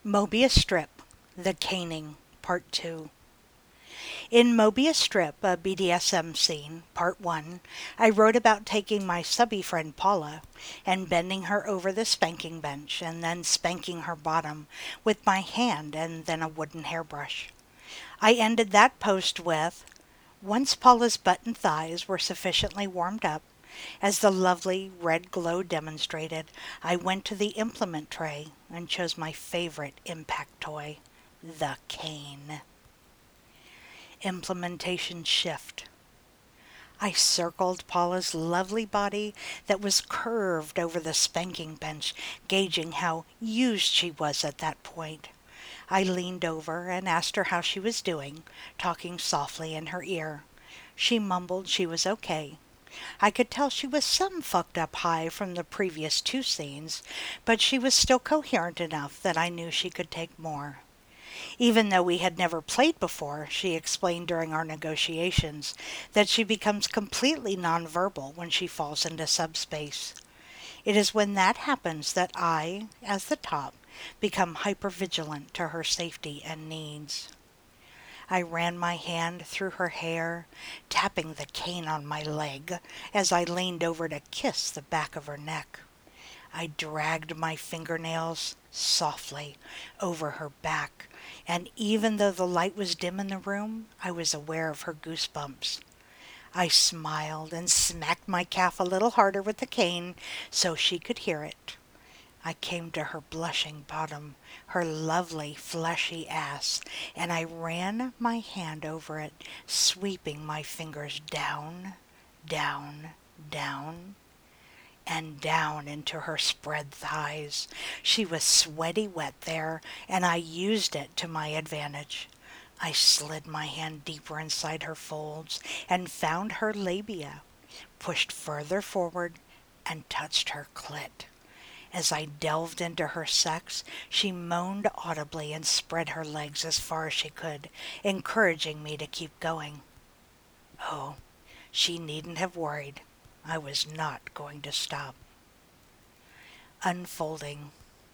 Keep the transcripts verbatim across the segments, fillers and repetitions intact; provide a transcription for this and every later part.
Mobius Strip, The Caning, Part two. In Mobius Strip, a B D S M scene, Part one, I wrote about taking my subby friend Paula and bending her over the spanking bench and then spanking her bottom with my hand and then a wooden hairbrush. I ended that post with, once Paula's butt and thighs were sufficiently warmed up, as the lovely red glow demonstrated, I went to the implement tray and chose my favorite impact toy, the cane. Implementation shift. I circled Paula's lovely body that was curved over the spanking bench, gauging how used she was at that point. I leaned over and asked her how she was doing, talking softly in her ear. She mumbled she was okay. I could tell she was some fucked up high from the previous two scenes, but she was still coherent enough that I knew she could take more. Even though we had never played before, she explained during our negotiations that she becomes completely nonverbal when she falls into subspace. It is when that happens that I, as the top, become hypervigilant to her safety and needs. I ran my hand through her hair, tapping the cane on my leg as I leaned over to kiss the back of her neck. I dragged my fingernails softly over her back, and even though the light was dim in the room, I was aware of her goosebumps. I smiled and smacked my calf a little harder with the cane so she could hear it. I came to her blushing bottom, her lovely fleshy ass, and I ran my hand over it, sweeping my fingers down, down, down, and down into her spread thighs. She was sweaty wet there, and I used it to my advantage. I slid my hand deeper inside her folds and found her labia, pushed further forward, and touched her clit. As I delved into her sex, she moaned audibly and spread her legs as far as she could, encouraging me to keep going. Oh, she needn't have worried. I was not going to stop. Unfolding.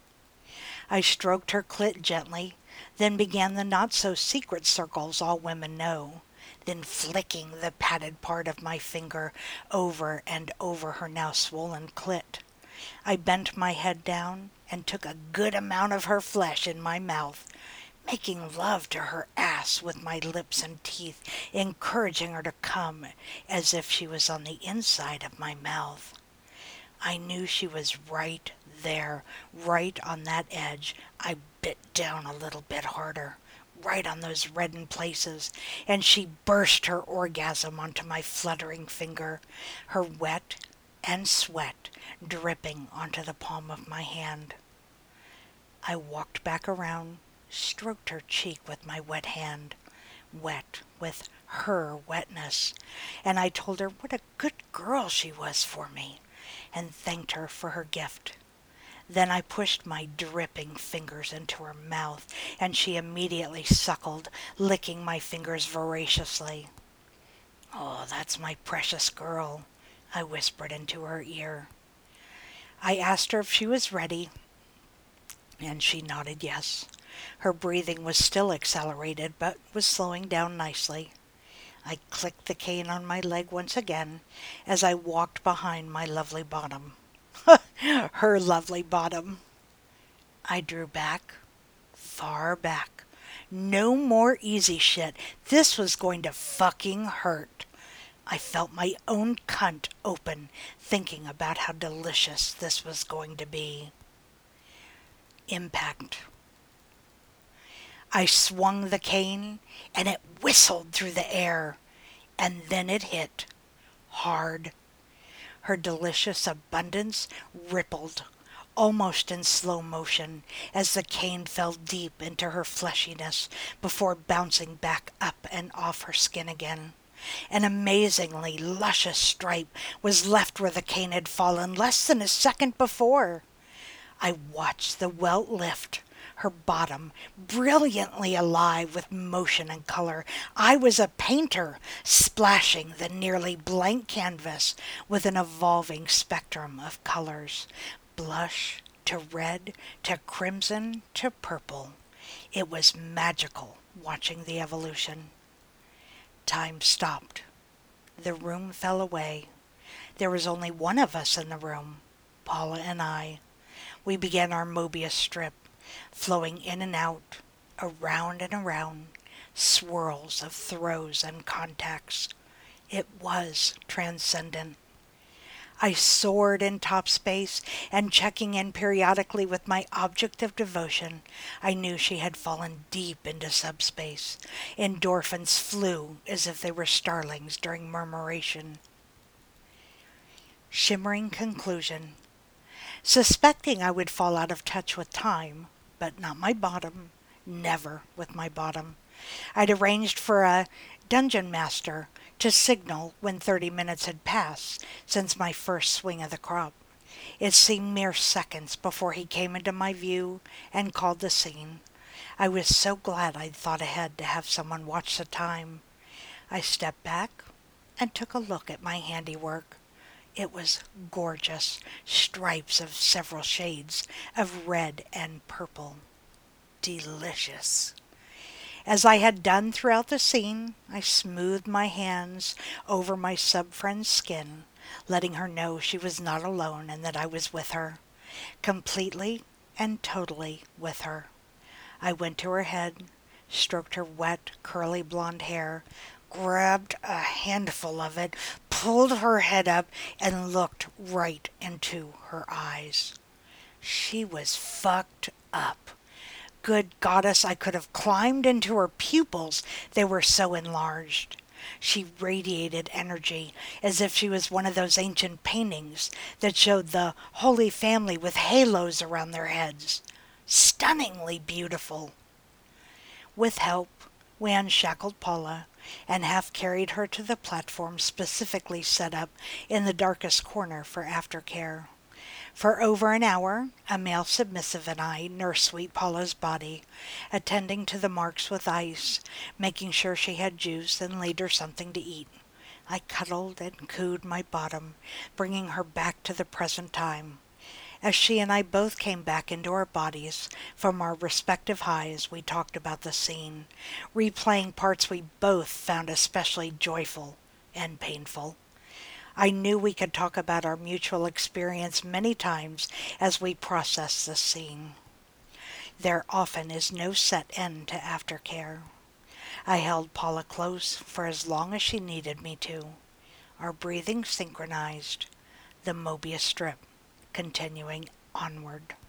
I stroked her clit gently, then began the not-so-secret circles all women know, then flicking the padded part of my finger over and over her now swollen clit. I bent my head down and took a good amount of her flesh in my mouth, making love to her ass with my lips and teeth, encouraging her to come as if she was on the inside of my mouth. I knew she was right there, right on that edge. I bit down a little bit harder, right on those reddened places, and she burst her orgasm onto my fluttering finger, her wet and sweat dripping onto the palm of my hand. I walked back around, stroked her cheek with my wet hand, wet with her wetness, and I told her what a good girl she was for me, and thanked her for her gift. Then I pushed my dripping fingers into her mouth, and she immediately suckled, licking my fingers voraciously. "Oh, that's my precious girl," I whispered into her ear. I asked her if she was ready, and she nodded yes. Her breathing was still accelerated, but was slowing down nicely. I clicked the cane on my leg once again as I walked behind my lovely bottom. Her lovely bottom. I drew back, far back. No more easy shit. This was going to fucking hurt. I felt my own cunt open, thinking about how delicious this was going to be. Impact. I swung the cane, and it whistled through the air, and then it hit, hard. Her delicious abundance rippled, almost in slow motion, as the cane fell deep into her fleshiness before bouncing back up and off her skin again. An amazingly luscious stripe was left where the cane had fallen less than a second before. I watched the welt lift, her bottom brilliantly alive with motion and color. I was a painter, splashing the nearly blank canvas with an evolving spectrum of colors. Blush, to red to crimson to purple. It was magical watching the evolution. Time stopped. The room fell away. There was only one of us in the room, Paula and I. We began our Mobius strip, flowing in and out, around and around, swirls of throws and contacts. It was transcendent. I soared in top space, and checking in periodically with my object of devotion, I knew she had fallen deep into subspace. Endorphins flew as if they were starlings during murmuration. Shimmering conclusion. Suspecting I would fall out of touch with time, but not my bottom, never with my bottom. I'd arranged for a dungeon master to signal when thirty minutes had passed since my first swing of the crop. It seemed mere seconds before he came into my view and called the scene. I was so glad I'd thought ahead to have someone watch the time. I stepped back and took a look at my handiwork. It was gorgeous, stripes of several shades of red and purple. Delicious. As I had done throughout the scene, I smoothed my hands over my sub-friend's skin, letting her know she was not alone and that I was with her, completely and totally with her. I went to her head, stroked her wet, curly blonde hair, grabbed a handful of it, pulled her head up, and looked right into her eyes. She was fucked up. Good goddess, I could have climbed into her pupils, they were so enlarged. She radiated energy, as if she was one of those ancient paintings that showed the Holy Family with halos around their heads. Stunningly beautiful. With help, we unshackled Paula and half carried her to the platform specifically set up in the darkest corner for aftercare. For over an hour, a male submissive and I nursed sweet Paula's body, attending to the marks with ice, making sure she had juice and laid her something to eat. I cuddled and cooed my bottom, bringing her back to the present time. As she and I both came back into our bodies from our respective highs, we talked about the scene, replaying parts we both found especially joyful and painful. I knew we could talk about our mutual experience many times as we processed the scene. There often is no set end to aftercare. I held Paula close for as long as she needed me to. Our breathing synchronized, the Mobius strip continuing onward.